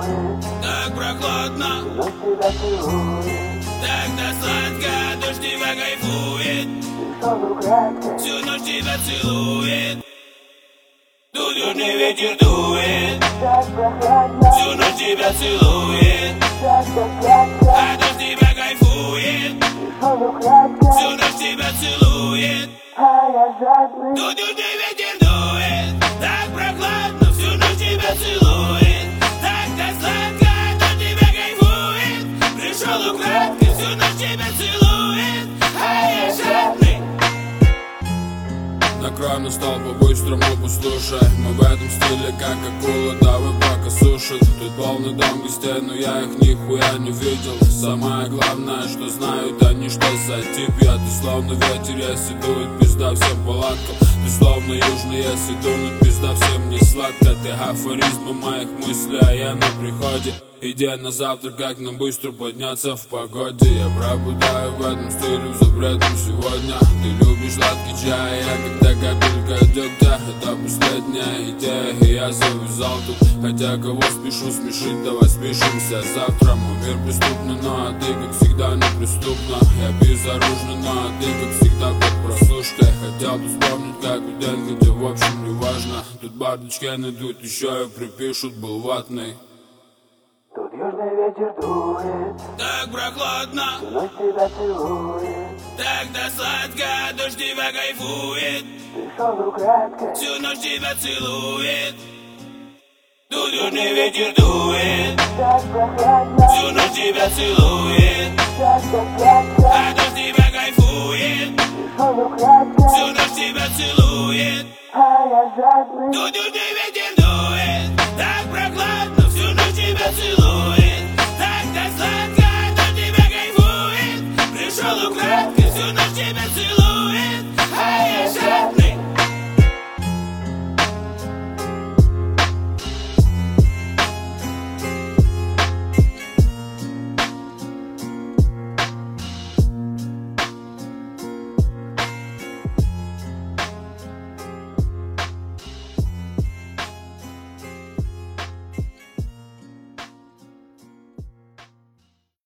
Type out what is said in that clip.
Так прохладно, ночь тебя целует, так сладко, дождь тебя кайфует, и сон украдкой, всю ночь тебя целует. Тут южный ветер дует, так прохладно, всю ночь тебя целует, так сладко, а дождь тебя кайфует, и сон украдкой, всю ночь тебя целует. а я жадный. Тут южный ветер дует, так прохладно, всю ночь тебя целует, так сладко, дождь тебя кайфует, пришел украдкой, всю ночь тебя целует, а я жадный. Накрой на стол по-быстрому, послушай. Мы в этом стиле, как акула, давай пока сушит. Тут полный дом гостей, но я их нихуя не видел. Самое главное, что знают они, что за тип я. Ты словно ветер, если дует, пизда всем палаткам. Ты словно южный, если дунут, пизда всем не сладко. Ты афоризмы моих мыслей, а я на приходе. Иди на завтрак, как нам быстро подняться в погоде. Я пробудаю в этом стиле, в запретном сегодня. Ты любишь сладкий чай, я как-то капелька дегтя. Это последняя идея, и я завязал тут. Хотя кого спешу смешить, давай спешимся завтра. Мой мир преступный, но ты как всегда неприступна. Я безоружный, но ты как всегда под прослушкой. Хотел бы вспомнить, как у день, хотя в общем не важно. Тут бардачки найдут, еще и припишут, был ватный. Тут южный ветер дует, Так прохладно, всю ночь тебя целует, так сладко, дождь тебя кайфует, и сон украдкой, всю ночь тебя целует. Тут южный ветер дует, так прохладно, всю ночь тебя целует, так сладко, а дождь тебя кайфует, и сон украдкой, всю ночь тебя целует. а я жадный. Тут южный ветер